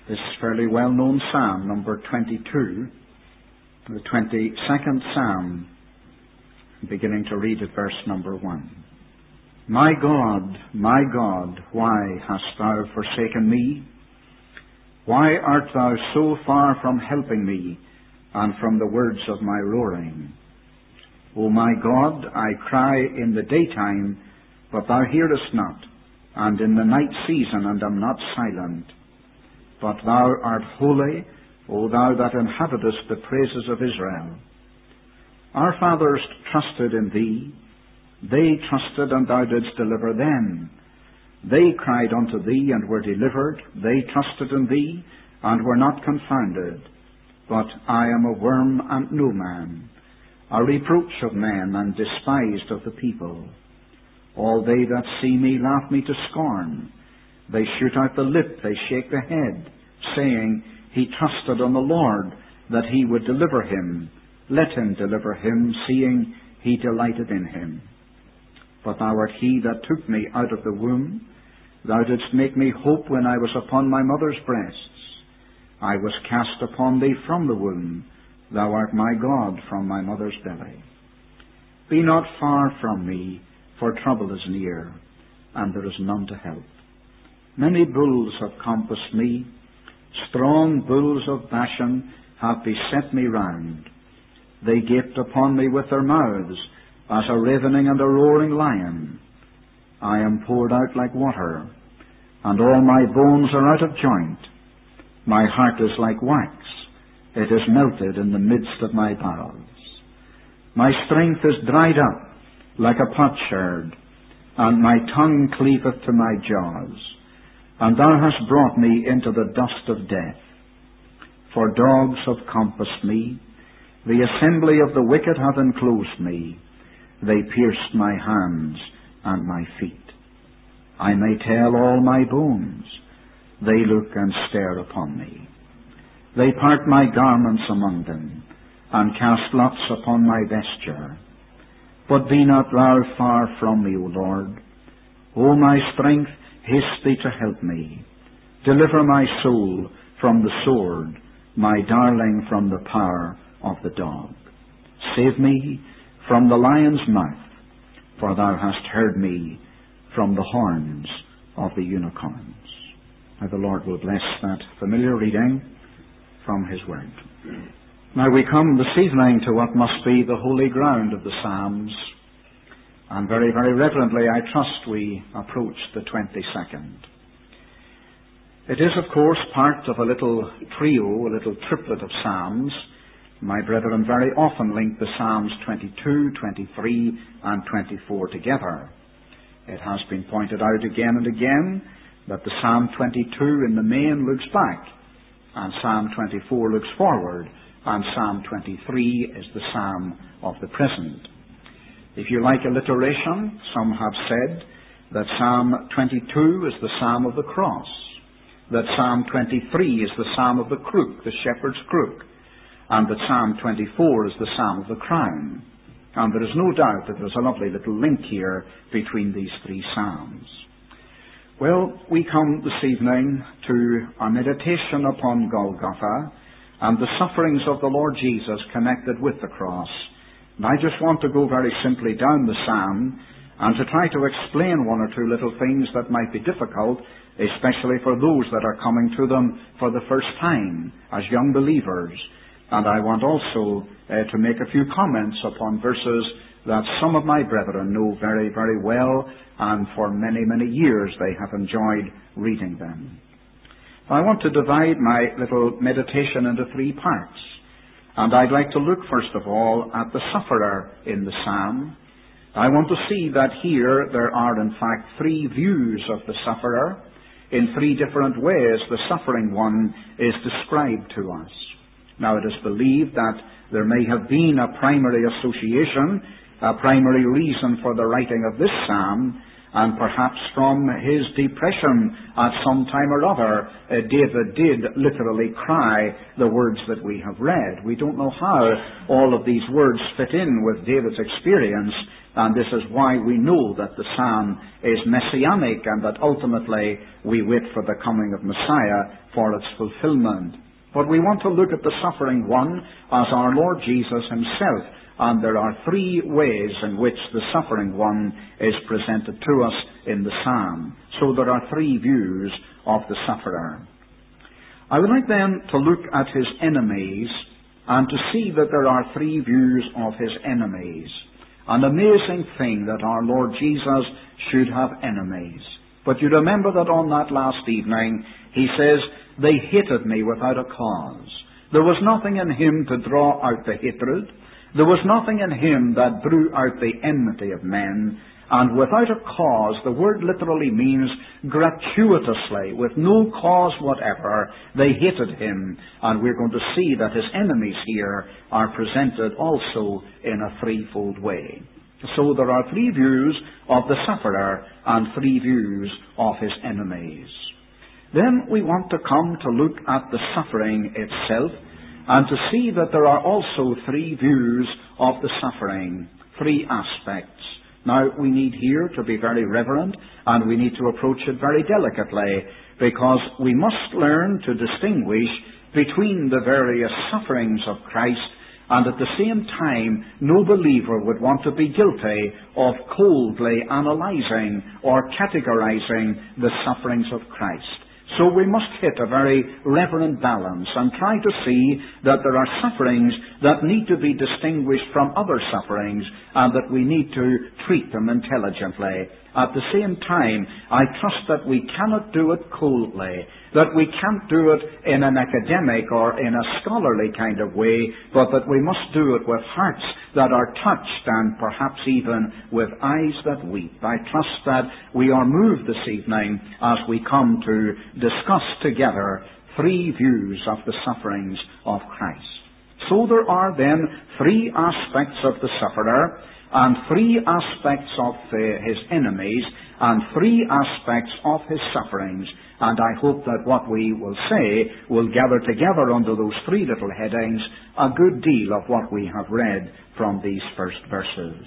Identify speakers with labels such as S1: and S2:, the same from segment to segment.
S1: This fairly well-known psalm, number 22, the 22nd psalm, beginning to read at verse number 1. My God, why hast thou forsaken me? Why art thou so far from helping me, and from the words of my roaring? O my God, I cry in the daytime, but thou hearest not, and in the night season, and am not silent. But thou art holy, O thou that inhabitest the praises of Israel. Our fathers trusted in thee. They trusted, and thou didst deliver them. They cried unto thee, and were delivered. They trusted in thee, and were not confounded. But I am a worm and no man, a reproach of men, and despised of the people. All they that see me laugh me to scorn. They shoot out the lip, they shake the head, saying, He trusted on the Lord, that he would deliver him. Let him deliver him, seeing he delighted in him. But thou art he that took me out of the womb. Thou didst make me hope when I was upon my mother's breasts. I was cast upon thee from the womb. Thou art my God from my mother's belly. Be not far from me, for trouble is near, and there is none to help. Many bulls have compassed me. Strong bulls of Bashan have beset me round. They gaped upon me with their mouths, as a ravening and a roaring lion. I am poured out like water, and all my bones are out of joint. My heart is like wax. It is melted in the midst of my bowels. My strength is dried up like a potsherd, and my tongue cleaveth to my jaws. And thou hast brought me into the dust of death. For dogs have compassed me. The assembly of the wicked hath enclosed me. They pierced my hands and my feet. I may tell all my bones. They look and stare upon me. They part my garments among them, and cast lots upon my vesture. But be not thou far from me, O Lord. O my strength, haste thee to help me. Deliver my soul from the sword, my darling from the power of the dog. Save me from the lion's mouth, for thou hast heard me from the horns of the unicorns. Now the Lord will bless that familiar reading from His Word. Now we come this evening to what must be the holy ground of the Psalms, and very, very reverently I trust we approach the 22nd. It is, of course, part of a little trio, a little triplet of Psalms. My brethren very often link the Psalms 22, 23, and 24 together. It has been pointed out again and again that the Psalm 22 in the main looks back, and Psalm 24 looks forward, and Psalm 23 is the Psalm of the present. If you like alliteration, some have said that Psalm 22 is the Psalm of the cross, that Psalm 23 is the Psalm of the crook, the shepherd's crook, and that Psalm 24 is the Psalm of the crown. And there is no doubt that there's a lovely little link here between these three Psalms. Well, we come this evening to a meditation upon Golgotha and the sufferings of the Lord Jesus connected with the cross. And I just want to go very simply down the Psalm and to try to explain one or two little things that might be difficult, especially for those that are coming to them for the first time as young believers. And I want also to make a few comments upon verses that some of my brethren know very, very well, and for many, many years they have enjoyed reading them. I want to divide my little meditation into three parts. And I'd like to look, first of all, at the sufferer in the psalm. I want to see that here there are, in fact, three views of the sufferer. In three different ways, the suffering one is described to us. Now, it is believed that there may have been a primary association, a primary reason for the writing of this psalm, and perhaps from his depression at some time or other, David did literally cry the words that we have read. We don't know how all of these words fit in with David's experience, and this is why we know that the psalm is messianic and that ultimately we wait for the coming of Messiah for its fulfillment. But we want to look at the suffering one as our Lord Jesus himself, and there are three ways in which the suffering one is presented to us in the psalm. So there are three views of the sufferer. I would like then to look at his enemies and to see that there are three views of his enemies. An amazing thing that our Lord Jesus should have enemies. But you remember that on that last evening, he says, they hated me without a cause. There was nothing in him to draw out the hatred. There was nothing in him that drew out the enmity of men. And without a cause, the word literally means gratuitously, with no cause whatever, they hated him. And we're going to see that his enemies here are presented also in a threefold way. So there are three views of the sufferer and three views of his enemies. Then we want to come to look at the suffering itself and to see that there are also three views of the suffering, three aspects. Now, we need here to be very reverent and we need to approach it very delicately, because we must learn to distinguish between the various sufferings of Christ, and at the same time no believer would want to be guilty of coldly analyzing or categorizing the sufferings of Christ. So we must hit a very reverent balance and try to see that there are sufferings that need to be distinguished from other sufferings and that we need to treat them intelligently. At the same time, I trust that we cannot do it coldly, that we can't do it in an academic or in a scholarly kind of way, but that we must do it with hearts that are touched and perhaps even with eyes that weep. I trust that we are moved this evening as we come to discuss together three views of the sufferings of Christ. So there are then three aspects of the sufferer, and three aspects of his enemies, and three aspects of his sufferings. And I hope that what we will say will gather together under those three little headings a good deal of what we have read from these first verses.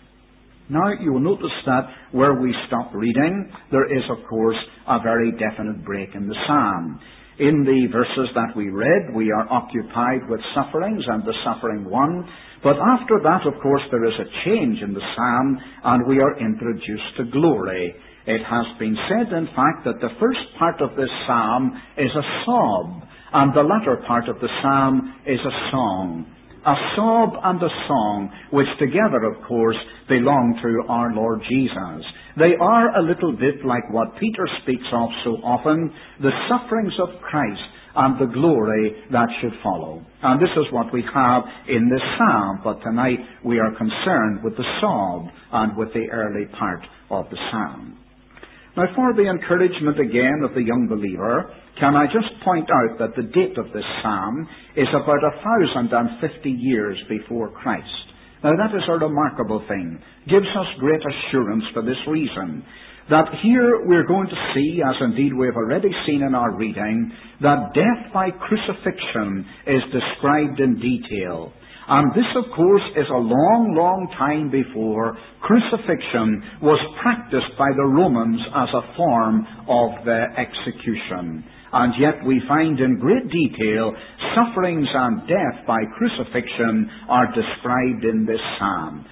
S1: Now you will notice that where we stop reading, there is of course a very definite break in the psalm. In the verses that we read, we are occupied with sufferings and the suffering one. But after that, of course, there is a change in the psalm, and we are introduced to glory. It has been said, in fact, that the first part of this psalm is a sob, and the latter part of the psalm is a song. A sob and a song, which together, of course, belong to our Lord Jesus. They are a little bit like what Peter speaks of so often, the sufferings of Christ and the glory that should follow. And this is what we have in this psalm, but tonight we are concerned with the sob and with the early part of the psalm. Now, for the encouragement again of the young believer, can I just point out that the date of this psalm is about 1,050 years before Christ. Now, that is a remarkable thing. Gives us great assurance for this reason, that here we're going to see, as indeed we have already seen in our reading, that death by crucifixion is described in detail. And this, of course, is a long, long time before crucifixion was practiced by the Romans as a form of execution. And yet we find in great detail sufferings and death by crucifixion are described in this psalm.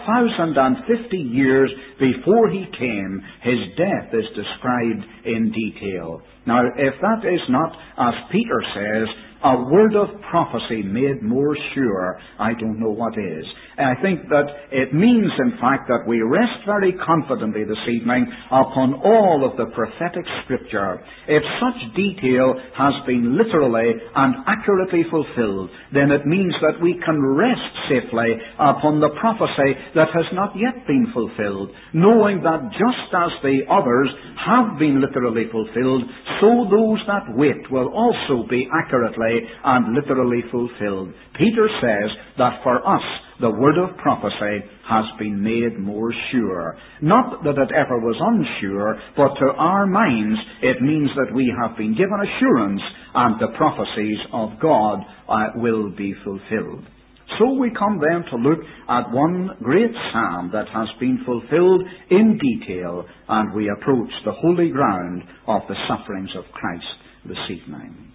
S1: 1,050 years before he came, his death is described in detail. Now, if that is not, as Peter says, a word of prophecy made more sure, I don't know what is. And I think that it means, in fact, that we rest very confidently this evening upon all of the prophetic Scripture. If such detail has been literally and accurately fulfilled, then it means that we can rest safely upon the prophecy that has not yet been fulfilled, knowing that just as the others have been literally fulfilled, so those that wait will also be accurately and literally fulfilled. Peter says that for us, the word of prophecy has been made more sure. Not that it ever was unsure, but to our minds it means that we have been given assurance and the prophecies of God will be fulfilled. So we come then to look at one great psalm that has been fulfilled in detail, and we approach the holy ground of the sufferings of Christ this evening.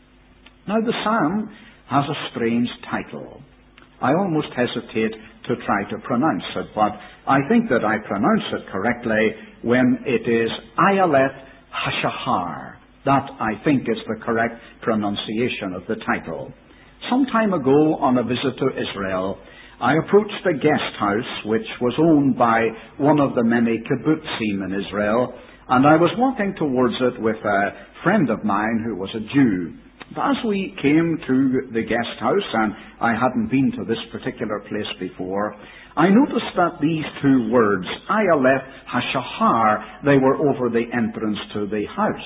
S1: Now the psalm has a strange title. I almost hesitate to try to pronounce it, but I think that I pronounce it correctly when it is Ayelet HaShahar. That, I think, is the correct pronunciation of the title. Some time ago, on a visit to Israel, I approached a guest house which was owned by one of the many kibbutzim in Israel, and I was walking towards it with a friend of mine who was a Jew. As we came to the guest house, and I hadn't been to this particular place before, I noticed that these two words, Ayelet HaShahar, they were over the entrance to the house.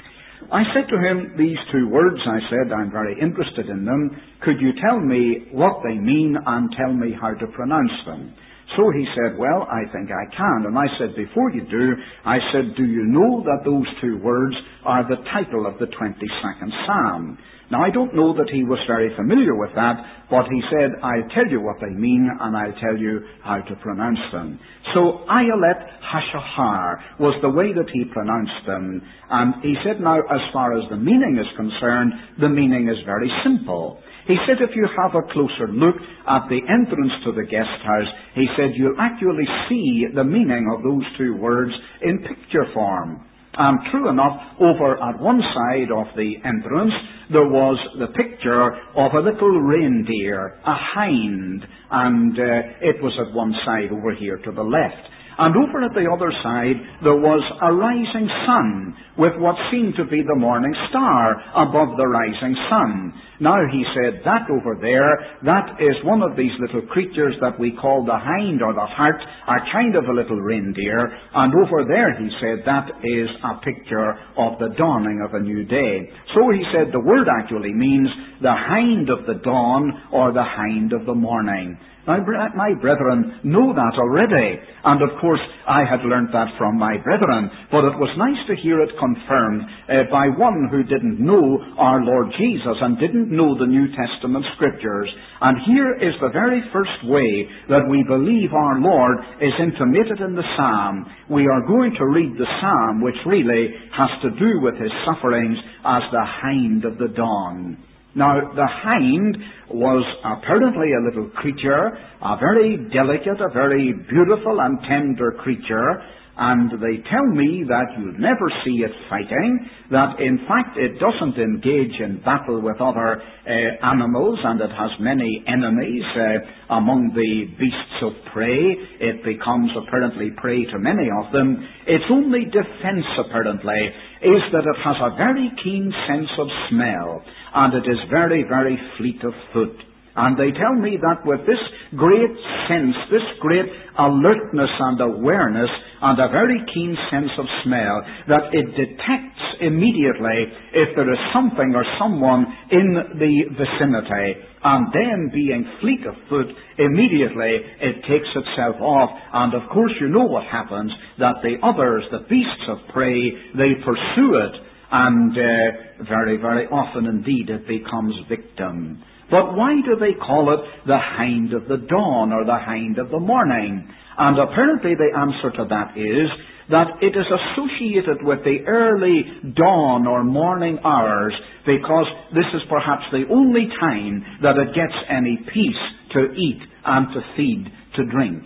S1: I said to him these two words. I said, I'm very interested in them. Could you tell me what they mean and tell me how to pronounce them? So he said, well, I think I can. And I said, before you do, I said, do you know that those two words are the title of the 22nd Psalm? Now, I don't know that he was very familiar with that, but he said, I'll tell you what they mean and I'll tell you how to pronounce them. So, Ayelet HaShahar was the way that he pronounced them. And he said, now, as far as the meaning is concerned, the meaning is very simple. He said, if you have a closer look at the entrance to the guest house, he said, you'll actually see the meaning of those two words in picture form. And true enough, over at one side of the entrance, there was the picture of a little reindeer, a hind, and it was at one side over here to the left. And over at the other side, there was a rising sun with what seemed to be the morning star above the rising sun. Now, he said, that over there, that is one of these little creatures that we call the hind or the hart, a kind of a little reindeer. And over there, he said, that is a picture of the dawning of a new day. So he said, the word actually means the hind of the dawn or the hind of the morning. Now, my brethren know that already, and of course I had learnt that from my brethren, but it was nice to hear it confirmed by one who didn't know our Lord Jesus and didn't know the New Testament Scriptures. And here is the very first way that we believe our Lord is intimated in the Psalm. We are going to read the Psalm which really has to do with his sufferings as the hind of the dawn. Now, the hind was apparently a little creature, a very delicate, a very beautiful and tender creature, and they tell me that you'll never see it fighting, that in fact it doesn't engage in battle with other animals, and it has many enemies among the beasts of prey. It becomes apparently prey to many of them. Its only defense, apparently, is that it has a very keen sense of smell, and it is very, very fleet of foot. And they tell me that with this great sense, this great alertness and awareness, and a very keen sense of smell, that it detects immediately if there is something or someone in the vicinity. And then, being fleet of foot, immediately it takes itself off. And of course you know what happens, that the others, the beasts of prey, they pursue it, and very, very often indeed it becomes victim. But why do they call it the hind of the dawn or the hind of the morning? And apparently the answer to that is that it is associated with the early dawn or morning hours, because this is perhaps the only time that it gets any peace to eat and to feed, to drink.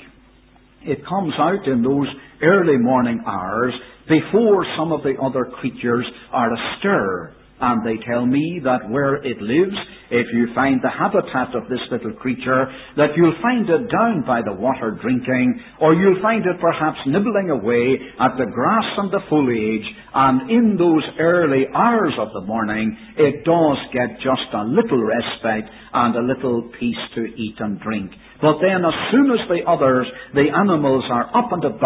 S1: It comes out in those early morning hours before some of the other creatures are astir. And they tell me that where it lives, if you find the habitat of this little creature, that you'll find it down by the water drinking, or you'll find it perhaps nibbling away at the grass and the foliage, and in those early hours of the morning, it does get just a little respite and a little peace to eat and drink. But then as soon as the others, the animals, are up and about,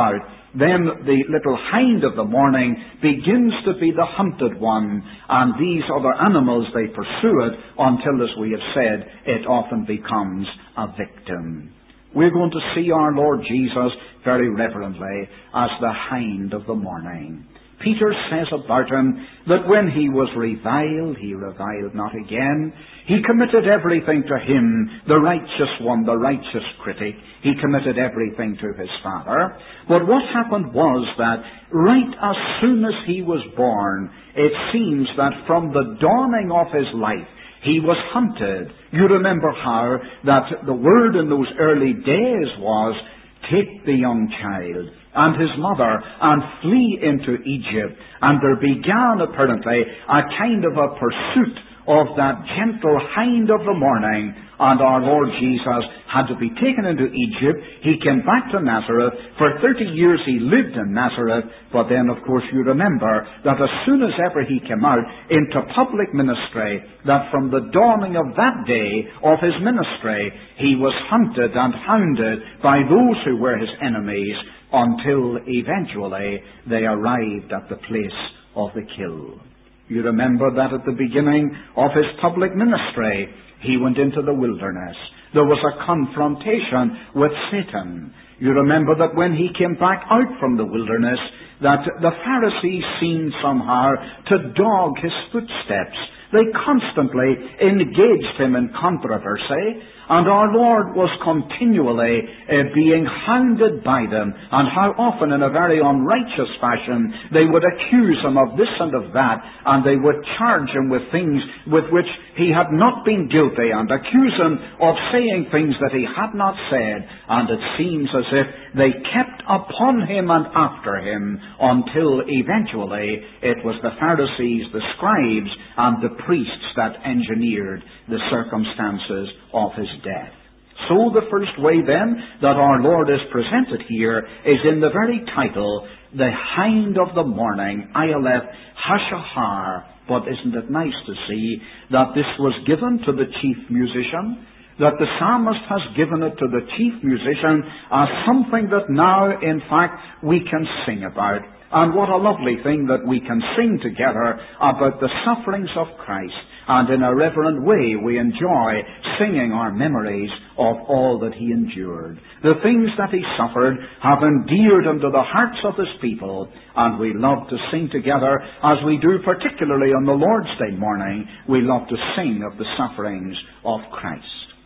S1: then the little hind of the morning begins to be the hunted one, and these other animals, they pursue it until, as we have said, it often becomes a victim. We're going to see our Lord Jesus very reverently as the hind of the morning. Peter says about him that when he was reviled, he reviled not again. He committed everything to him, the righteous one, the righteous critic. He committed everything to his Father. But what happened was that right as soon as he was born, it seems that from the dawning of his life, he was hunted. You remember how that the word in those early days was, take the young child and his mother and flee into Egypt. And there began apparently a kind of a pursuit of that gentle hind of the morning. And our Lord Jesus had to be taken into Egypt. He came back to Nazareth. For 30 years he lived in Nazareth. But then, of course, you remember that as soon as ever he came out into public ministry, that from the dawning of that day of his ministry, he was hunted and hounded by those who were his enemies until eventually they arrived at the place of the kill. You remember that at the beginning of his public ministry, he went into the wilderness. There was a confrontation with Satan. You remember that when he came back out from the wilderness, that the Pharisees seemed somehow to dog his footsteps. They constantly engaged him in controversy, and our Lord was continually being hounded by them, and how often in a very unrighteous fashion they would accuse him of this and of that, and they would charge him with things with which he had not been guilty, and accuse him of saying things that he had not said, and it seems as if they kept upon him and after him until eventually it was the Pharisees, the scribes, and the priests that engineered the circumstances of his death. So the first way then that our Lord is presented here is in the very title, the hind of the morning, Aleph Hashahar. But isn't it nice to see that this was given to the chief musician? That the psalmist has given it to the chief musician as something that now, in fact, we can sing about. And what a lovely thing that we can sing together about the sufferings of Christ. And in a reverent way we enjoy singing our memories of all that he endured. The things that he suffered have endeared him to the hearts of his people. And we love to sing together, as we do particularly on the Lord's Day morning. We love to sing of the sufferings of Christ.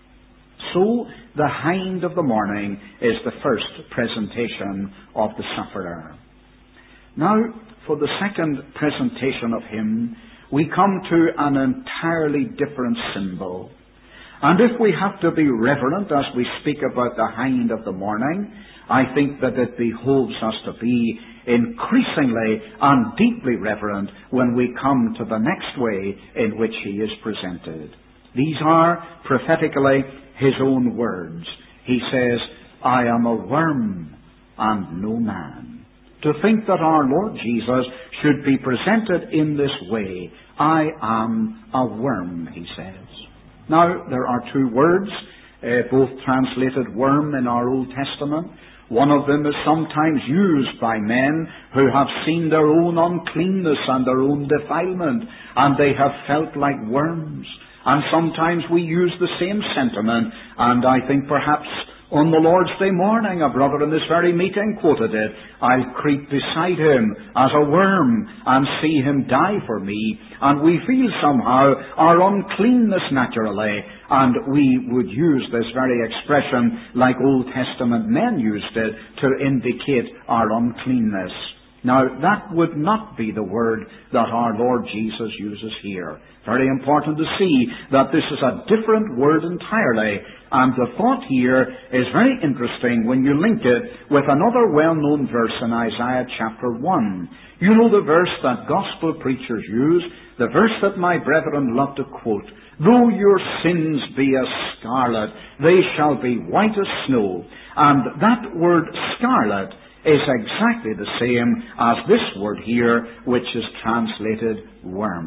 S1: So, the hind of the morning is the first presentation of the sufferer. Now, for the second presentation of him, we come to an entirely different symbol. And if we have to be reverent as we speak about the hind of the morning, I think that it behoves us to be increasingly and deeply reverent when we come to the next way in which he is presented. These are prophetically his own words. He says, I am a worm and no man. To think that our Lord Jesus should be presented in this way, I am a worm, he says. Now, there are two words, both translated worm in our Old Testament. One of them is sometimes used by men who have seen their own uncleanness and their own defilement, and they have felt like worms. And sometimes we use the same sentiment, and I think perhaps on the Lord's Day morning, a brother in this very meeting quoted it, I'll creep beside him as a worm and see him die for me. And we feel somehow our uncleanness naturally, and we would use this very expression like Old Testament men used it to indicate our uncleanness. Now, that would not be the word that our Lord Jesus uses here. Very important to see that this is a different word entirely. And the thought here is very interesting when you link it with another well-known verse in Isaiah chapter 1. You know the verse that gospel preachers use, the verse that my brethren love to quote. Though your sins be as scarlet, they shall be white as snow. And that word scarlet is exactly the same as this word here, which is translated worm.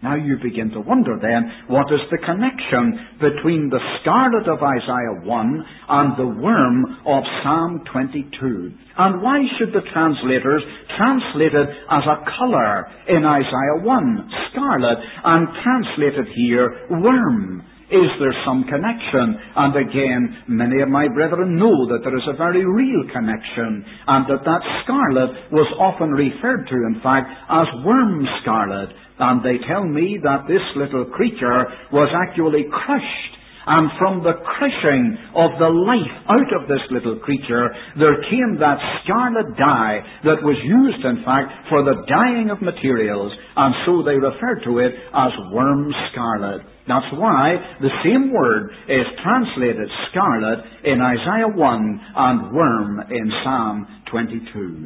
S1: Now you begin to wonder then, what is the connection between the scarlet of Isaiah 1 and the worm of Psalm 22? And why should the translators translate it as a colour in Isaiah 1, scarlet, and translate it here, worm? Is there some connection? And again, many of my brethren know that there is a very real connection, and that scarlet was often referred to, in fact, as worm scarlet. And they tell me that this little creature was actually crushed. And from the crushing of the life out of this little creature, there came that scarlet dye that was used, in fact, for the dyeing of materials. And so they refer to it as worm scarlet. That's why the same word is translated scarlet in Isaiah 1 and worm in Psalm 22.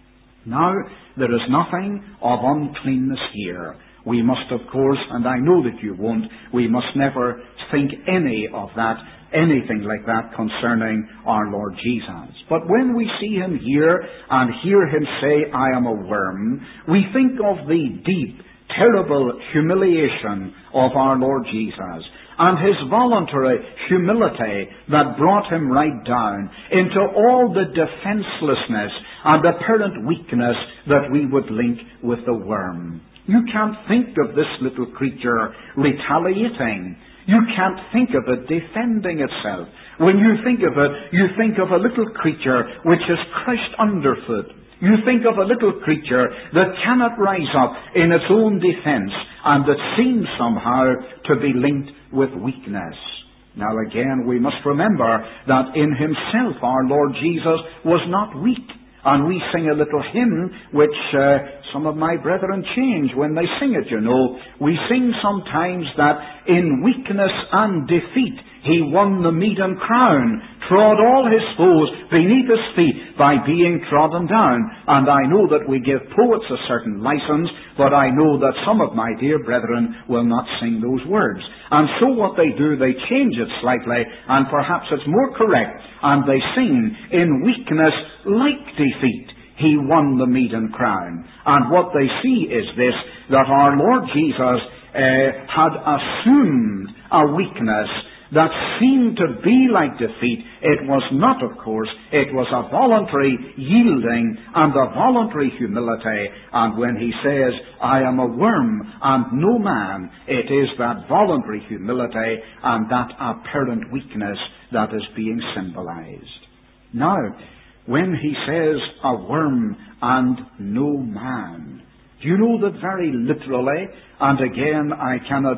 S1: Now, there is nothing of uncleanness here. We must, of course, and I know that you won't, we must never think any of that, anything like that concerning our Lord Jesus. But when we see him here and hear him say, I am a worm, we think of the deep, terrible humiliation of our Lord Jesus and his voluntary humility that brought him right down into all the defenselessness and apparent weakness that we would link with the worm. You can't think of this little creature retaliating. You can't think of it defending itself. When you think of it, you think of a little creature which is crushed underfoot. You think of a little creature that cannot rise up in its own defense and that seems somehow to be linked with weakness. Now again, we must remember that in himself our Lord Jesus was not weak. And we sing a little hymn which some of my brethren change when they sing it, you know. We sing sometimes that in weakness and defeat he won the meaden crown, trod all his foes beneath his feet by being trodden down. And I know that we give poets a certain license, but I know that some of my dear brethren will not sing those words. And so what they do, they change it slightly, and perhaps it's more correct, and they sing, in weakness like defeat he won the meaden crown. And what they see is this, that our Lord Jesus had assumed a weakness that seemed to be like defeat. It was not, of course. It was a voluntary yielding and a voluntary humility. And when he says, I am a worm and no man, it is that voluntary humility and that apparent weakness that is being symbolized. Now, when he says, a worm and no man, do you know that very literally, and again I cannot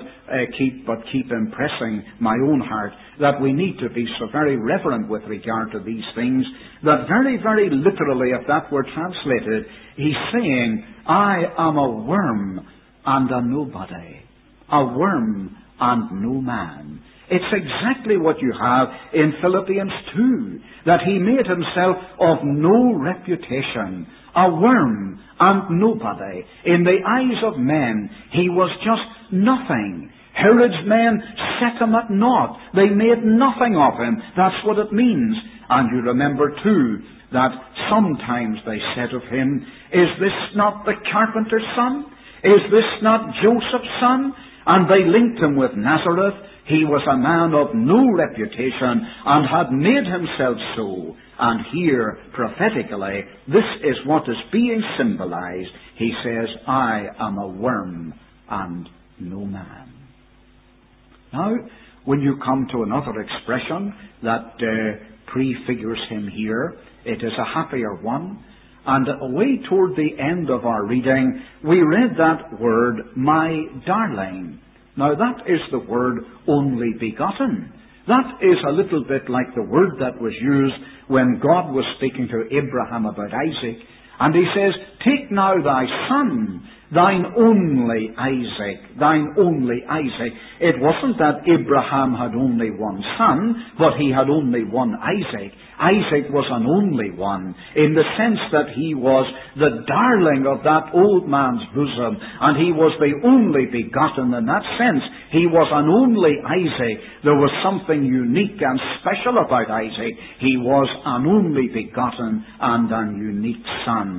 S1: keep impressing my own heart, that we need to be so very reverent with regard to these things, that very, very literally, if that were translated, he's saying, I am a worm and a nobody, a worm and no man. It's exactly what you have in Philippians 2, that he made himself of no reputation, a worm and nobody. In the eyes of men, he was just nothing. Herod's men set him at naught. They made nothing of him. That's what it means. And you remember too, that sometimes they said of him, is this not the carpenter's son? Is this not Joseph's son? And they linked him with Nazareth. He was a man of no reputation and had made himself so. And here, prophetically, this is what is being symbolized. He says, I am a worm and no man. Now, when you come to another expression that prefigures him here, it is a happier one. And away toward the end of our reading, we read that word, my darling. Now that is the word only begotten. That is a little bit like the word that was used when God was speaking to Abraham about Isaac. And he says, take now thy son, thine only Isaac, thine only Isaac. It wasn't that Abraham had only one son, but he had only one Isaac. Isaac was an only one, in the sense that he was the darling of that old man's bosom, and he was the only begotten. In that sense, he was an only Isaac. There was something unique and special about Isaac. He was an only begotten and an unique son.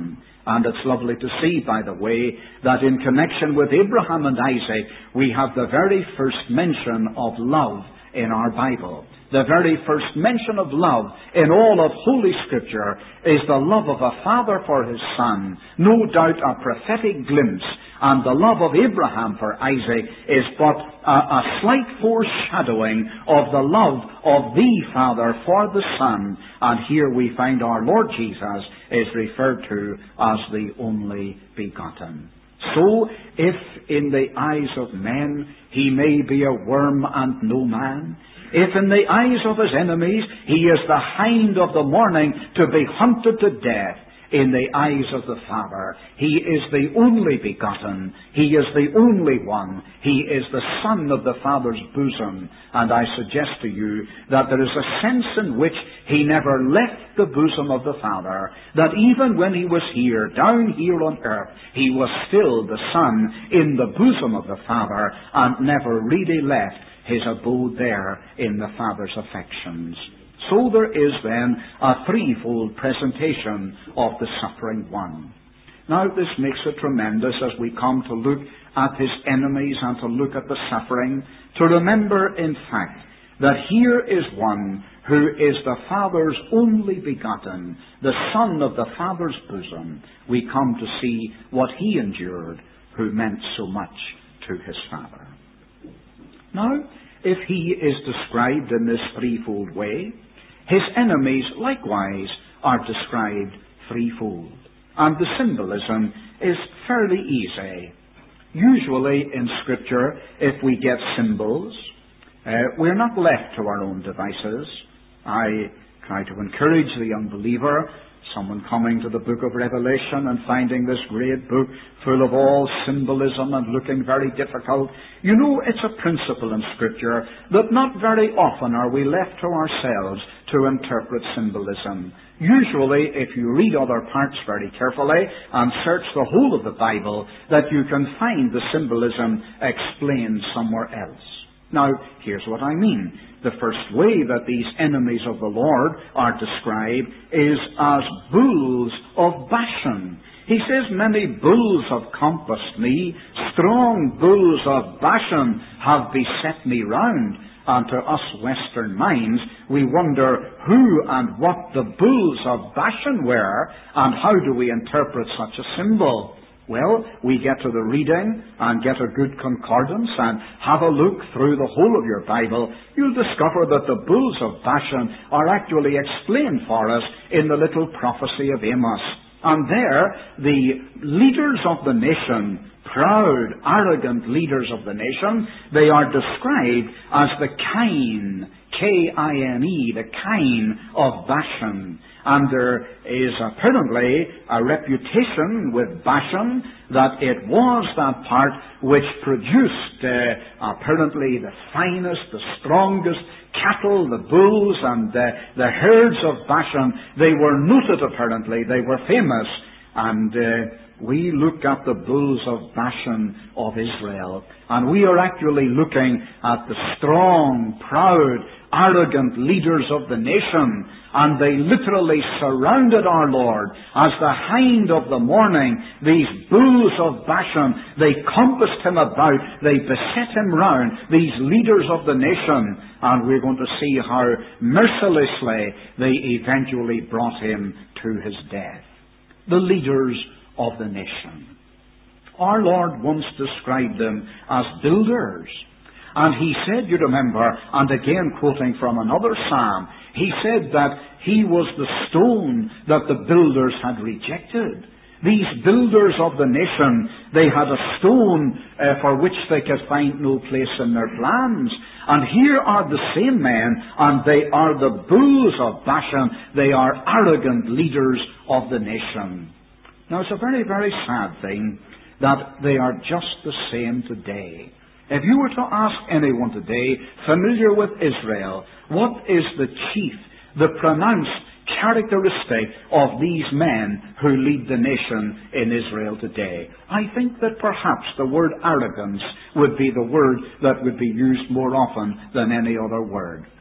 S1: And it's lovely to see, by the way, that in connection with Abraham and Isaac, we have the very first mention of love in our Bible. The very first mention of love in all of Holy Scripture is the love of a father for his son, no doubt a prophetic glimpse, and the love of Abraham for Isaac is but a slight foreshadowing of the love of the Father for the Son. And here we find our Lord Jesus is referred to as the only begotten. So, if in the eyes of men he may be a worm and no man, if in the eyes of his enemies he is the hind of the morning to be hunted to death, in the eyes of the Father he is the only begotten, he is the only one, he is the Son of the Father's bosom. And I suggest to you that there is a sense in which he never left the bosom of the Father, that even when he was here, down here on earth, he was still the Son in the bosom of the Father, and never really left his abode there in the Father's affections. So there is then a threefold presentation of the suffering one. Now this makes it tremendous as we come to look at his enemies and to look at the suffering, to remember in fact that here is one who is the Father's only begotten, the Son of the Father's bosom. We come to see what he endured, who meant so much to his Father. Now, if he is described in this threefold way, his enemies likewise are described threefold. And the symbolism is fairly easy. Usually in Scripture, if we get symbols, we're not left to our own devices. I try to encourage the unbeliever, someone coming to the book of Revelation and finding this great book full of all symbolism and looking very difficult. You know, it's a principle in Scripture that not very often are we left to ourselves to interpret symbolism. Usually, if you read other parts very carefully and search the whole of the Bible, that you can find the symbolism explained somewhere else. Now, here's what I mean. The first way that these enemies of the Lord are described is as bulls of Bashan. He says, many bulls have compassed me, strong bulls of Bashan have beset me round. And to us Western minds, we wonder who and what the bulls of Bashan were, and how do we interpret such a symbol? Well, we get to the reading and get a good concordance and have a look through the whole of your Bible. You'll discover that the bulls of Bashan are actually explained for us in the little prophecy of Amos. And there, the leaders of the nation, proud, arrogant leaders of the nation, they are described as the kine, K-I-N-E, the kine of Bashan. And there is apparently a reputation with Bashan that it was that part which produced apparently the finest, the strongest cattle, the bulls, and the herds of Bashan. They were noted apparently, they were famous. And we look at the bulls of Bashan of Israel, and we are actually looking at the strong, proud, arrogant leaders of the nation, and they literally surrounded our Lord as the hind of the morning. These bulls of Bashan, they compassed him about, they beset him round, these leaders of the nation, and we're going to see how mercilessly they eventually brought him to his death. The leaders of the nation. Our Lord once described them as builders. And he said, you remember, and again quoting from another psalm, he said that he was the stone that the builders had rejected. These builders of the nation, they had a stone for which they could find no place in their plans. And here are the same men, and they are the bulls of Bashan. They are arrogant leaders of the nation. Now, it's a very, very sad thing that they are just the same today. If you were to ask anyone today, familiar with Israel, what is the chief, the pronounced characteristic of these men who lead the nation in Israel today, I think that perhaps the word arrogance would be the word that would be used more often than any other word.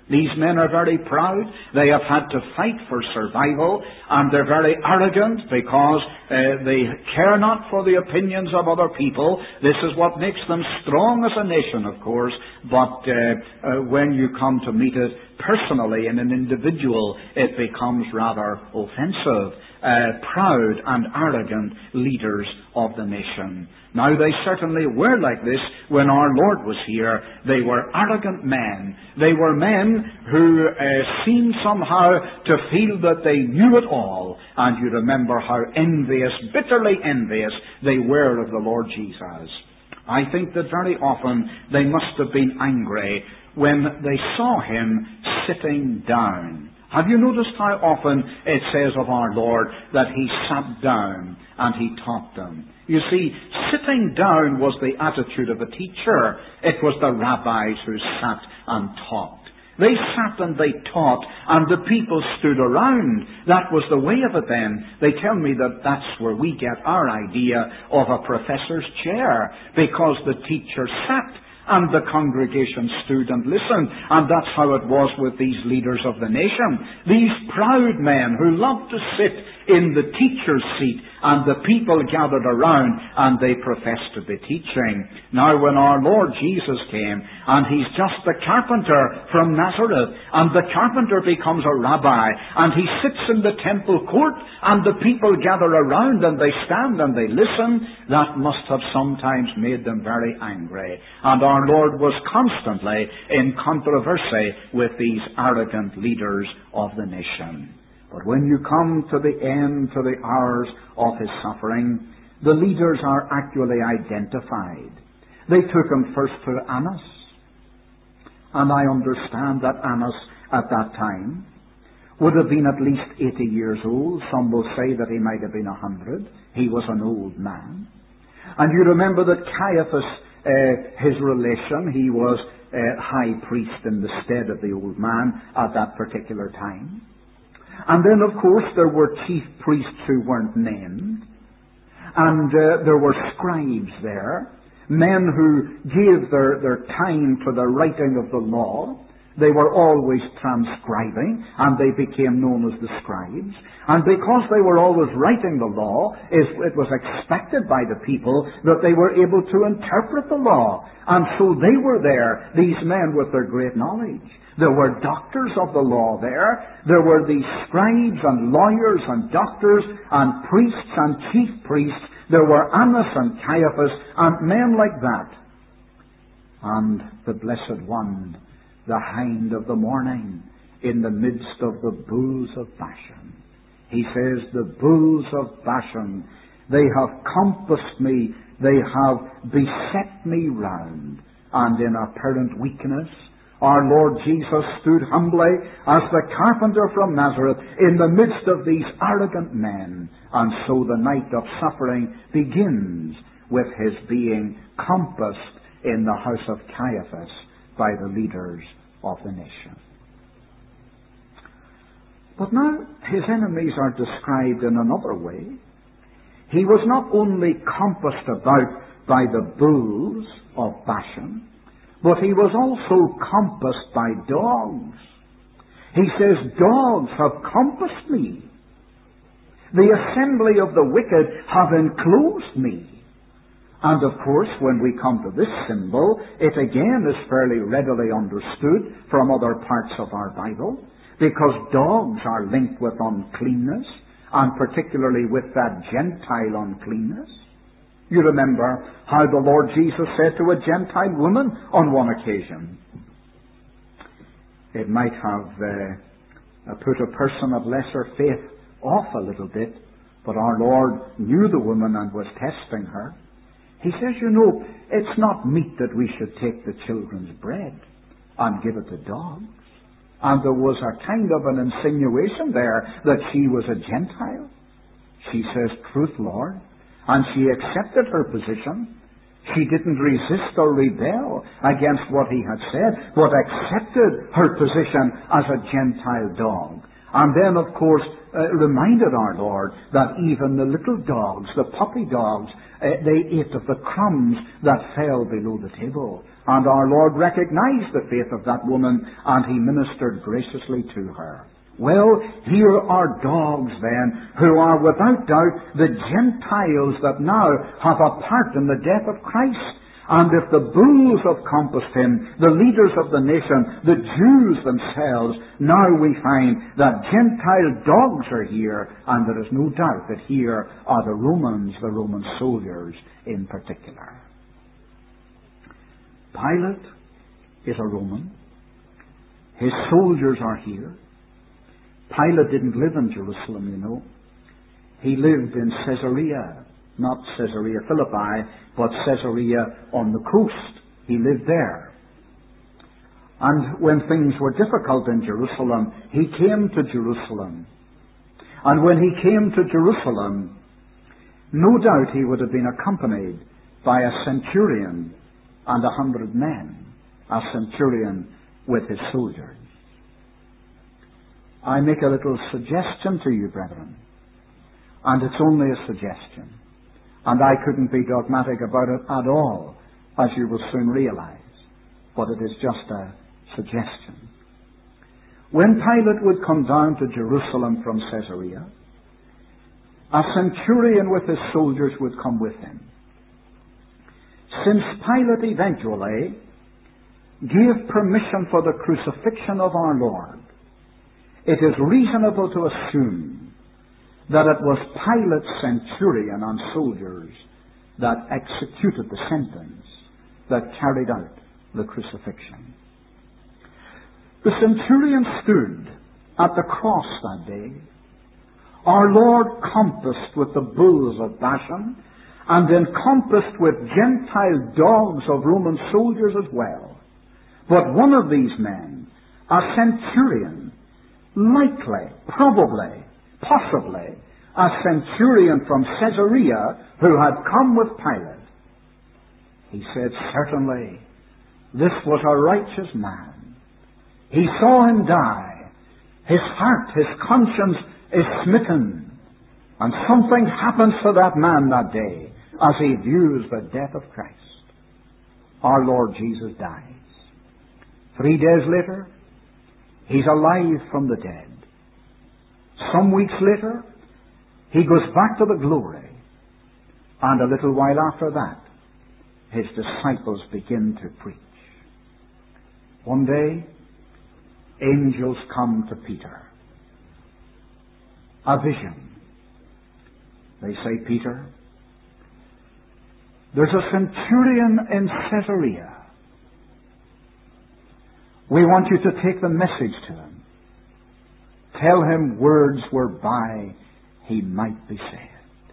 S1: These men are very proud. They have had to fight for survival, and they're very arrogant because they care not for the opinions of other people. This is what makes them strong as a nation, of course, but when you come to meet it personally in an individual, it becomes rather offensive. Proud and arrogant leaders of the nation. Now, they certainly were like this when our Lord was here. They were arrogant men. They were men who seemed somehow to feel that they knew it all. And you remember how envious, bitterly envious, they were of the Lord Jesus. I think that very often they must have been angry when they saw him sitting down. Have you noticed how often it says of our Lord that he sat down and he taught them? You see, sitting down was the attitude of a teacher. It was the rabbis who sat and taught. They sat and they taught, and the people stood around. That was the way of it then. They tell me that that's where we get our idea of a professor's chair, because the teacher sat and the congregation stood and listened. And that's how it was with these leaders of the nation. These proud men who loved to sit in the teacher's seat, and the people gathered around and they professed to be teaching. Now, when our Lord Jesus came, and he's just the carpenter from Nazareth, and the carpenter becomes a rabbi, and he sits in the temple court, and the people gather around and they stand and they listen, that must have sometimes made them very angry. And our Lord was constantly in controversy with these arrogant leaders of the nation. But when you come to the end, to the hours of his suffering, the leaders are actually identified. They took him first to Annas. And I understand that Annas at that time would have been at least 80 years old. Some will say that he might have been 100. He was an old man. And you remember that Caiaphas, his relation, he was high priest in the stead of the old man at that particular time. And then, of course, there were chief priests who weren't named. And there were scribes there, men who gave their time to the writing of the law. They were always transcribing, and they became known as the scribes. And because they were always writing the law, it was expected by the people that they were able to interpret the law. And so they were there, these men with their great knowledge. There were doctors of the law there. There were these scribes and lawyers and doctors and priests and chief priests. There were Annas and Caiaphas and men like that. And the Blessed One, the Hind of the Morning, in the midst of the bulls of Bashan. He says, the bulls of Bashan, they have compassed me, they have beset me round, and in apparent weakness, our Lord Jesus stood humbly as the carpenter from Nazareth in the midst of these arrogant men. And so the night of suffering begins with his being compassed in the house of Caiaphas by the leaders of the nation. But now his enemies are described in another way. He was not only compassed about by the bulls of Bashan, but he was also compassed by dogs. He says, dogs have compassed me. The assembly of the wicked have enclosed me. And of course, when we come to this symbol, it again is fairly readily understood from other parts of our Bible, because dogs are linked with uncleanness, and particularly with that Gentile uncleanness. You remember how the Lord Jesus said to a Gentile woman on one occasion. It might have put a person of lesser faith off a little bit, but our Lord knew the woman and was testing her. He says, you know, it's not meet that we should take the children's bread and give it to dogs. And there was a kind of an insinuation there that she was a Gentile. She says, truth, Lord. And she accepted her position. She didn't resist or rebel against what he had said, but accepted her position as a Gentile dog. And then, of course, reminded our Lord that even the little dogs, the puppy dogs, they ate of the crumbs that fell below the table. And our Lord recognized the faith of that woman, and He ministered graciously to her. Well, here are dogs then, who are without doubt the Gentiles that now have a part in the death of Christ. And if the bulls have compassed Him, the leaders of the nation, the Jews themselves, now we find that Gentile dogs are here, and there is no doubt that here are the Roman soldiers in particular. Pilate is a Roman. His soldiers are here. Pilate didn't live in Jerusalem, you know. He lived in Caesarea. Not Caesarea Philippi, but Caesarea on the coast. He lived there. And when things were difficult in Jerusalem, he came to Jerusalem. And when he came to Jerusalem, no doubt he would have been accompanied by a centurion and 100 men. A centurion with his soldiers. I make a little suggestion to you, brethren. And it's only a suggestion. And I couldn't be dogmatic about it at all, as you will soon realize. But it is just a suggestion. When Pilate would come down to Jerusalem from Caesarea, a centurion with his soldiers would come with him. Since Pilate eventually gave permission for the crucifixion of our Lord, it is reasonable to assume that it was Pilate's centurion and soldiers that executed the sentence, that carried out the crucifixion. The centurion stood at the cross that day. Our Lord compassed with the bulls of Bashan, and encompassed with Gentile dogs of Roman soldiers as well. But one of these men, a centurion, likely, probably, possibly, a centurion from Caesarea who had come with Pilate, he said, certainly, this was a righteous man. He saw him die. His heart, his conscience is smitten. And something happens to that man that day as he views the death of Christ. Our Lord Jesus dies. 3 days later, he's alive from the dead. Some weeks later, he goes back to the glory. And a little while after that, his disciples begin to preach. One day, angels come to Peter. A vision. They say, Peter, there's a centurion in Caesarea. We want you to take the message to him. Tell him words whereby he might be saved.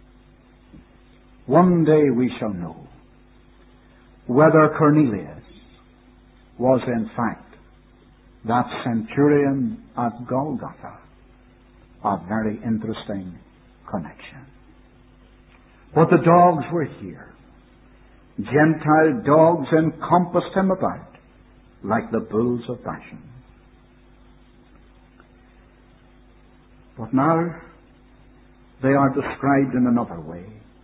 S1: One day we shall know whether Cornelius was in fact that centurion at Golgotha. A very interesting connection. But the dogs were here. Gentile dogs encompassed him about like the bulls of Bashan. But now they are described in another way.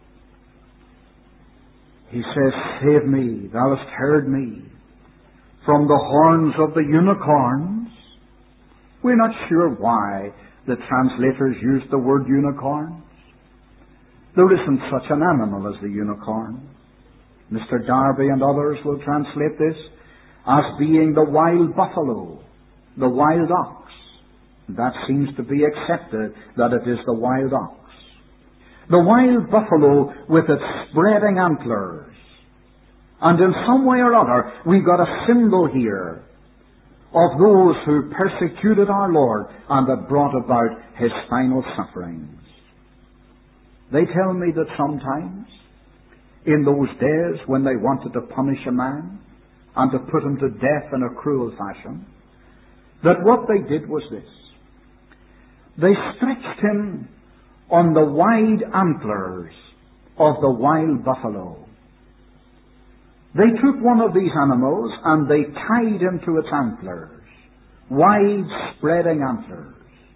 S1: He says, save me, thou hast heard me, from the horns of the unicorns. We're not sure why the translators used the word unicorns. There isn't such an animal as the unicorn. Mr. Darby and others will translate this as being the wild buffalo, the wild ox. That seems to be accepted, that it is the wild ox. The wild buffalo with its spreading antlers. And in some way or other, we've got a symbol here of those who persecuted our Lord and that brought about his final sufferings. They tell me that sometimes, in those days when they wanted to punish a man and to put him to death in a cruel fashion, that what they did was this. They stretched him on the wide antlers of the wild buffalo. They took one of these animals and they tied him to its antlers, wide spreading antlers.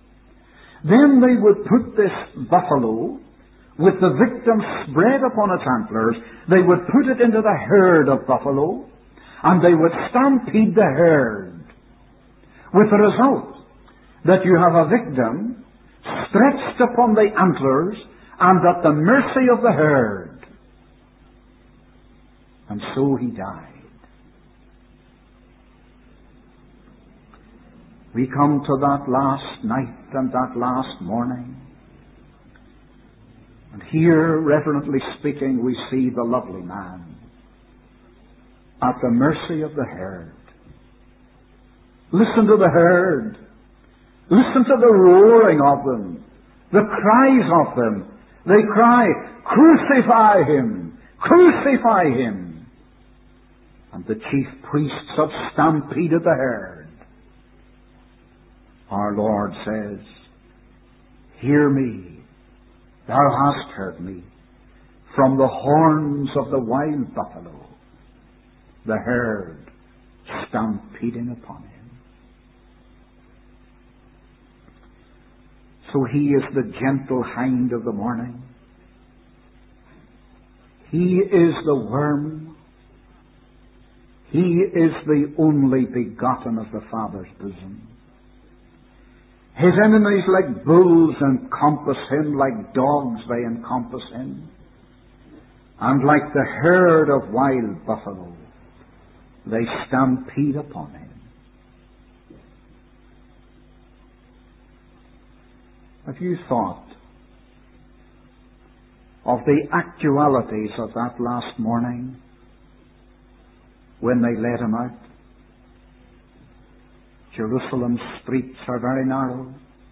S1: Then they would put this buffalo, with the victim spread upon its antlers, they would put it into the herd of buffalo, and they would stampede the herd, with the result that you have a victim stretched upon the antlers and at the mercy of the herd. And so he died. We come to that last night and that last morning, and here, reverently speaking, we see the lovely man at the mercy of the herd. Listen to the herd. Listen to the roaring of them, the cries of them. They cry, "Crucify him! Crucify him!" And the chief priests have stampeded the herd. Our Lord says, "Hear me, thou hast heard me, from the horns of the wild buffalo, the herd stampeding upon him." So he is the gentle hind of the morning. He is the worm. He is the only begotten of the Father's bosom. His enemies like bulls encompass him, like dogs they encompass him, and like the herd of wild buffalo, they stampede upon him. Have you thought of the actualities of that last morning when they led him out? Jerusalem's streets are very narrow.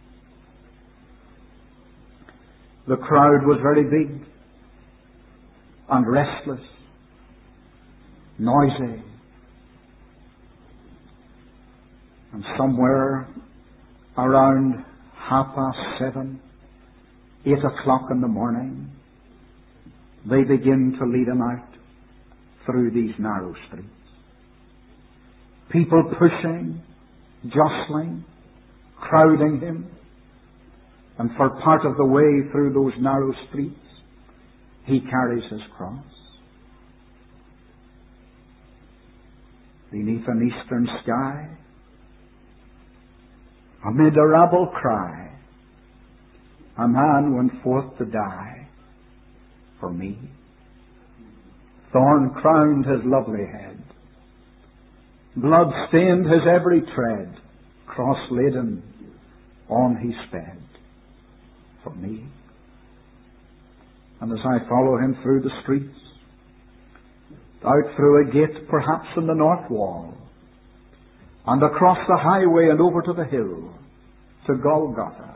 S1: The crowd was very big and restless, noisy. And somewhere around 7:30, 8 o'clock in the morning, they begin to lead him out through these narrow streets. People pushing, jostling, crowding him. And for part of the way through those narrow streets, he carries his cross. Beneath an eastern sky, amid a rabble cry, a man went forth to die for me. Thorn crowned his lovely head, blood stained his every tread, cross laden on he sped for me. And as I follow him through the streets, out through a gate perhaps in the north wall, and across the highway and over to the hill, to Golgotha,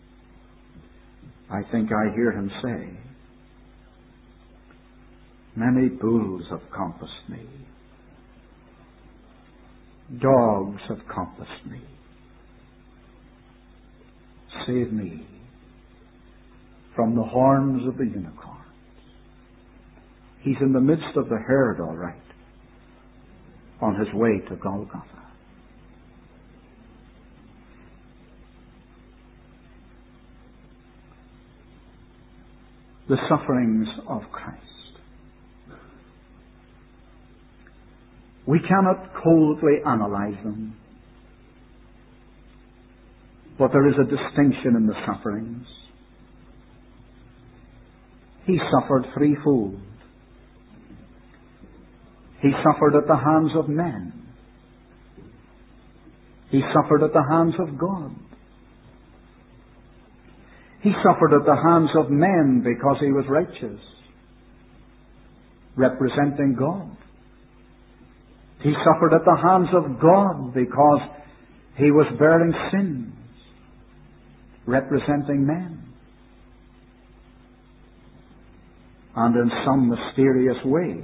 S1: I think I hear him say, "Many bulls have compassed me. Dogs have compassed me. Save me from the horns of the unicorns." He's in the midst of the herd, all right, on his way to Golgotha. The sufferings of Christ. We cannot coldly analyze them, but there is a distinction in the sufferings. He suffered threefold. He suffered at the hands of men. He suffered at the hands of God. He suffered at the hands of men because he was righteous, representing God. He suffered at the hands of God because he was bearing sins, representing men. And in some mysterious way,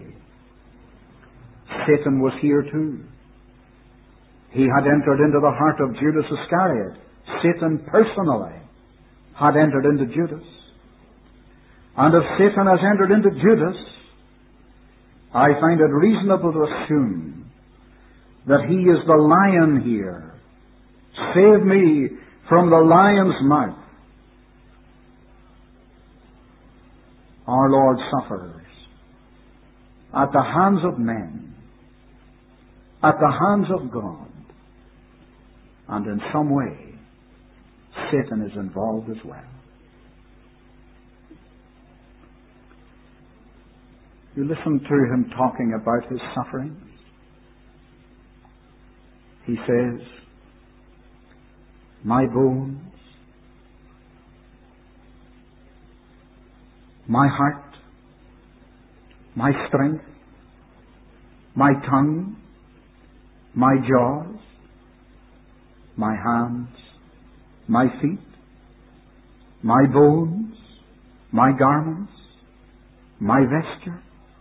S1: Satan was here too. He had entered into the heart of Judas Iscariot. Satan personally had entered into Judas. And if Satan has entered into Judas, I find it reasonable to assume that he is the lion here. Save me from the lion's mouth. our Lord suffers at the hands of men, at the hands of God, and in some way Satan is involved as well. You listen to him talking about his sufferings. He says, my bones, my heart, my strength, my tongue, my jaws, my hands, my feet, my bones, my garments, my vesture.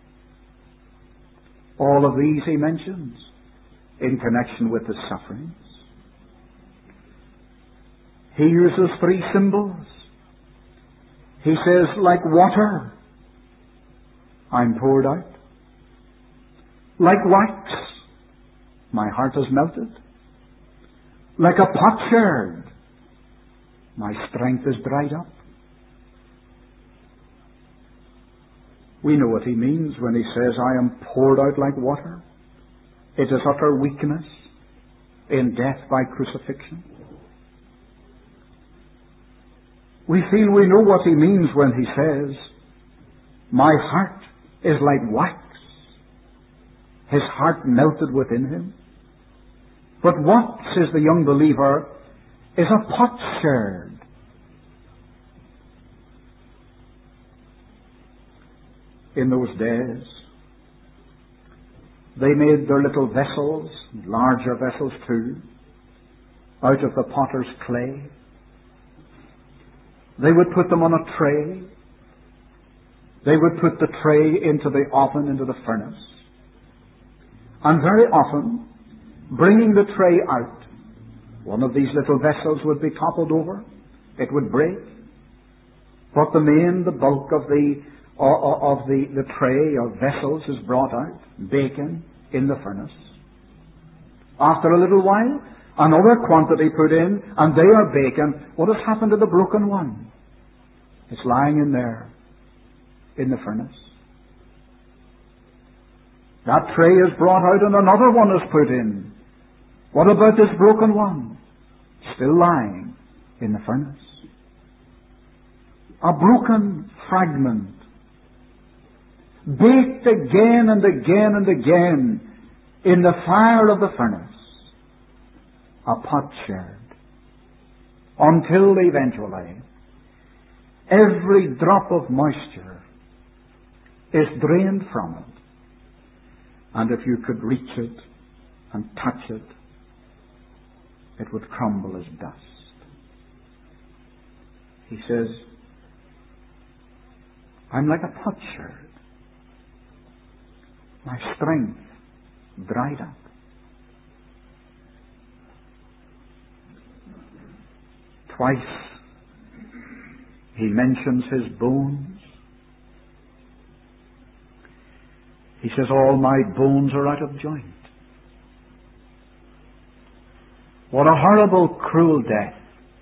S1: All of these he mentions in connection with his sufferings. He uses three symbols. He says, like water, I'm poured out. Like wax, my heart is melted. Like a potsherd, my strength is dried up. We know what he means when he says, I am poured out like water. It is utter weakness in death by crucifixion. We feel we know what he means when he says, my heart is like wax. His heart melted within him. But what, says the young believer, is a potsherd? In those days, they made their little vessels, larger vessels too, out of the potter's clay. They would put them on a tray. They would put the tray into the oven, into the furnace. And very often, bringing the tray out, one of these little vessels would be toppled over. It would break. But the bulk of the tray of vessels is brought out, baking in the furnace. After a little while, another quantity put in, and they are baking. What has happened to the broken one? It's lying in there, in the furnace. That tray is brought out and another one is put in. What about this broken one? Still lying in the furnace. A broken fragment, baked again and again and again in the fire of the furnace. A potsherd. Until eventually every drop of moisture is drained from it. And if you could reach it and touch it, it would crumble as dust. He says, I'm like a potsherd. My strength dried up. Twice he mentions his bones. He says, all my bones are out of joint. What a horrible, cruel death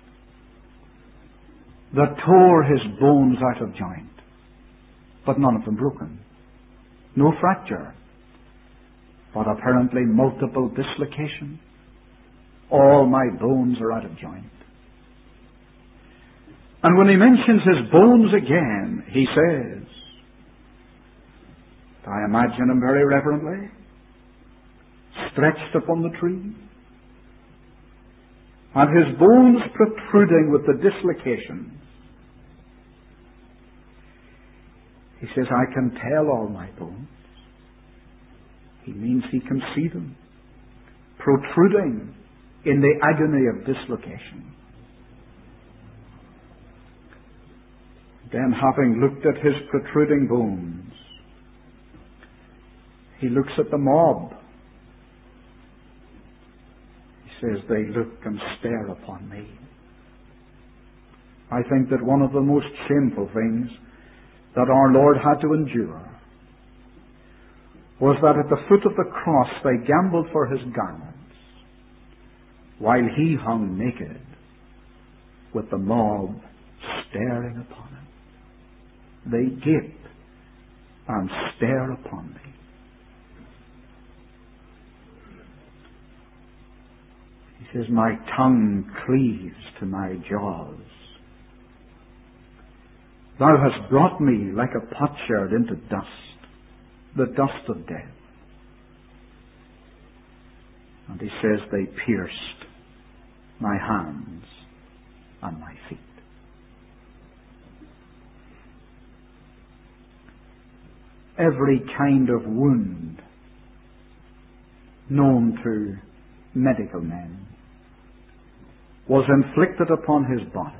S1: that tore his bones out of joint, but none of them broken. No fracture, but apparently multiple dislocation. All my bones are out of joint. And when he mentions his bones again, he says, I imagine him very reverently, stretched upon the tree, and his bones protruding with the dislocation. He says, I can tell all my bones. He means he can see them, protruding in the agony of dislocation. Then, having looked at his protruding bones, he looks at the mob. He says, they look and stare upon me. I think that one of the most shameful things that our Lord had to endure was that at the foot of the cross they gambled for his garments while he hung naked with the mob staring upon him. they gape and stare upon me. He says, my tongue cleaves to my jaws. Thou hast brought me like a potsherd into dust, the dust of death. And he says, they pierced my hands and my feet. Every kind of wound known to medical men was inflicted upon his body.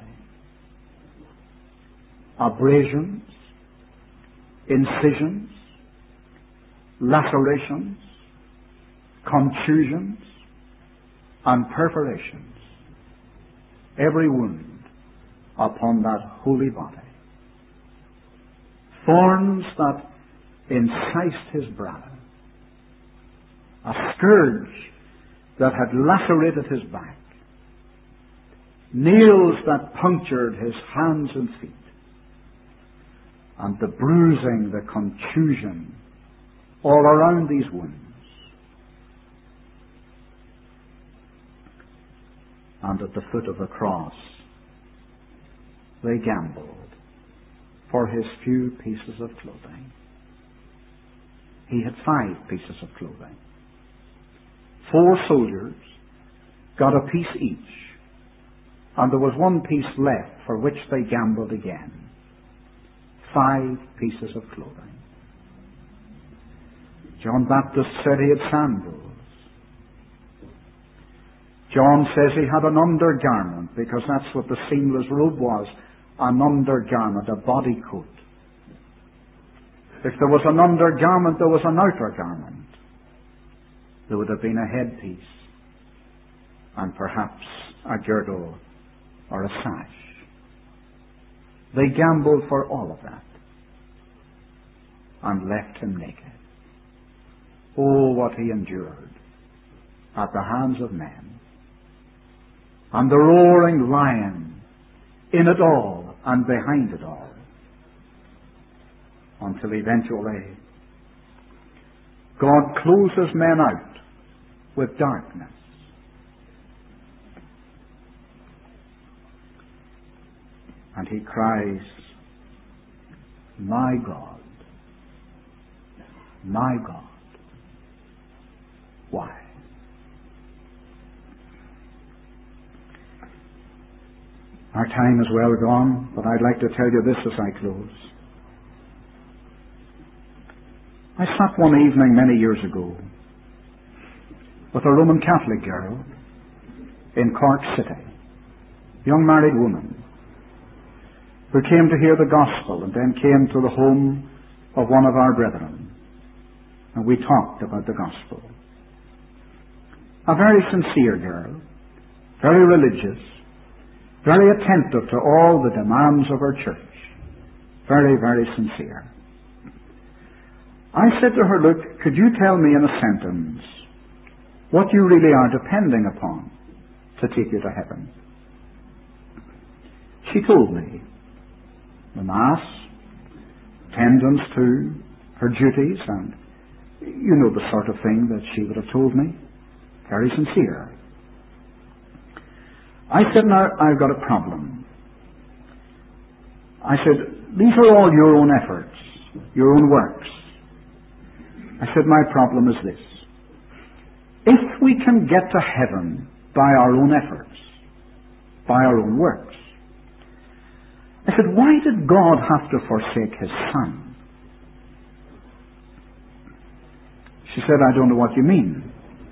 S1: Abrasions, incisions, lacerations, contusions, and perforations. Every wound upon that holy body. Thorns that incised his brow. A scourge that had lacerated his back. Nails that punctured his hands and feet. And the bruising, the contusion, all around these wounds. And at the foot of the cross, they gambled for his few pieces of clothing. He had 5 pieces of clothing. 4 soldiers got a piece each, and there was 1 piece left for which they gambled again. 5 pieces of clothing. John Baptist said he had sandals. John says he had an undergarment, because that's what the seamless robe was, an undergarment, a body coat. If there was an undergarment, there was an outer garment. There would have been a headpiece, and perhaps a girdle or a sash. They gambled for all of that, and left him naked. Oh, what he endured at the hands of men. And the roaring lion in it all and behind it all. Until eventually God closes men out with darkness. And he cries, my God, why? Our time is well gone, but I'd like to tell you this as I close. I sat one evening many years ago with a Roman Catholic girl in Cork City, young married woman, who came to hear the gospel and then came to the home of one of our brethren, and we talked about the gospel. A very sincere girl, very religious, very attentive to all the demands of her church. Very, very sincere. I said to her, look, could you tell me in a sentence what you really are depending upon to take you to heaven? She told me the Mass, attendance to her duties, and you know the sort of thing that she would have told me. Very sincere. I said, now, I've got a problem. I said, these are all your own efforts, your own works. I said, my problem is this. If we can get to heaven by our own efforts, by our own works, I said, why did God have to forsake his Son? She said, I don't know what you mean.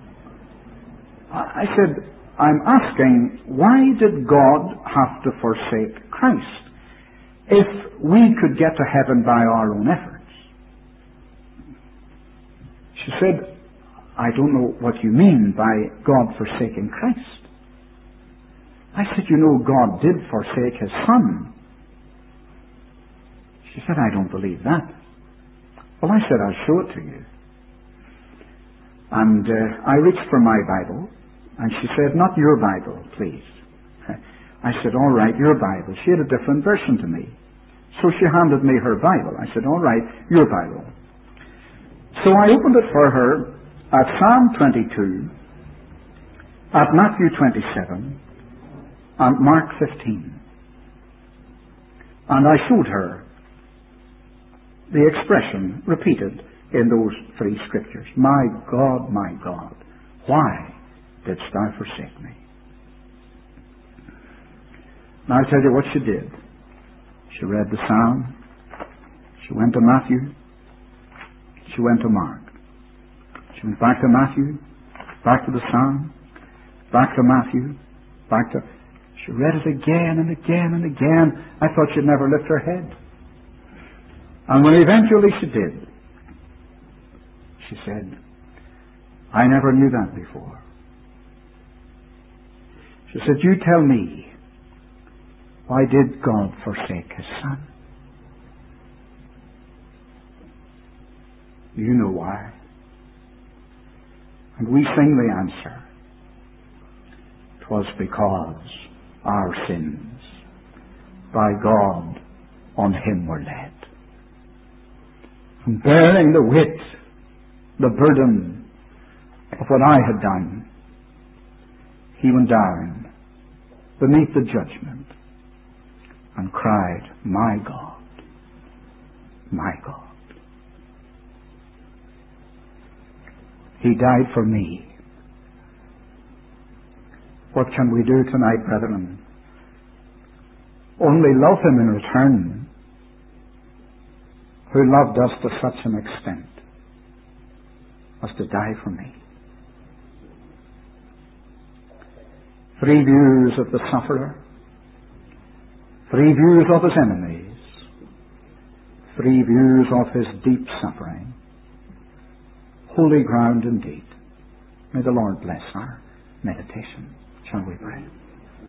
S1: I said, I'm asking, why did God have to forsake Christ if we could get to heaven by our own efforts? She said, I don't know what you mean by God forsaking Christ. I said, you know, God did forsake his Son. She said, I don't believe that. Well, I said, I'll show it to you. And I reached for my Bible, and she said, not your Bible, please. I said, all right, your Bible. She had a different version to me. So she handed me her Bible. I said, all right, your Bible. So I opened it for her at Psalm 22, at Matthew 27, and Mark 15. And I showed her the expression repeated in those three scriptures. My God, why didst thou forsake me? Now I'll tell you what she did. She read the Psalm. She went to Matthew. She went to Mark. She went back to Matthew, back to the Psalm, back to Matthew, back to... She read it again and again and again. I thought she'd never lift her head. And when eventually she did, she said, I never knew that before. She said, you tell me, why did God forsake His Son? You know why. And we sing the answer. 'Twas because our sins by God on Him were laid. And bearing the weight, the burden of what I had done, He went down beneath the judgment and cried, my God, my God. He died for me. What can we do tonight, brethren? Only love Him in return, who loved us to such an extent as to die for me. Three views of the sufferer, three views of His enemies, three views of His deep suffering. Holy ground indeed. May the Lord bless our meditation. Shall we pray?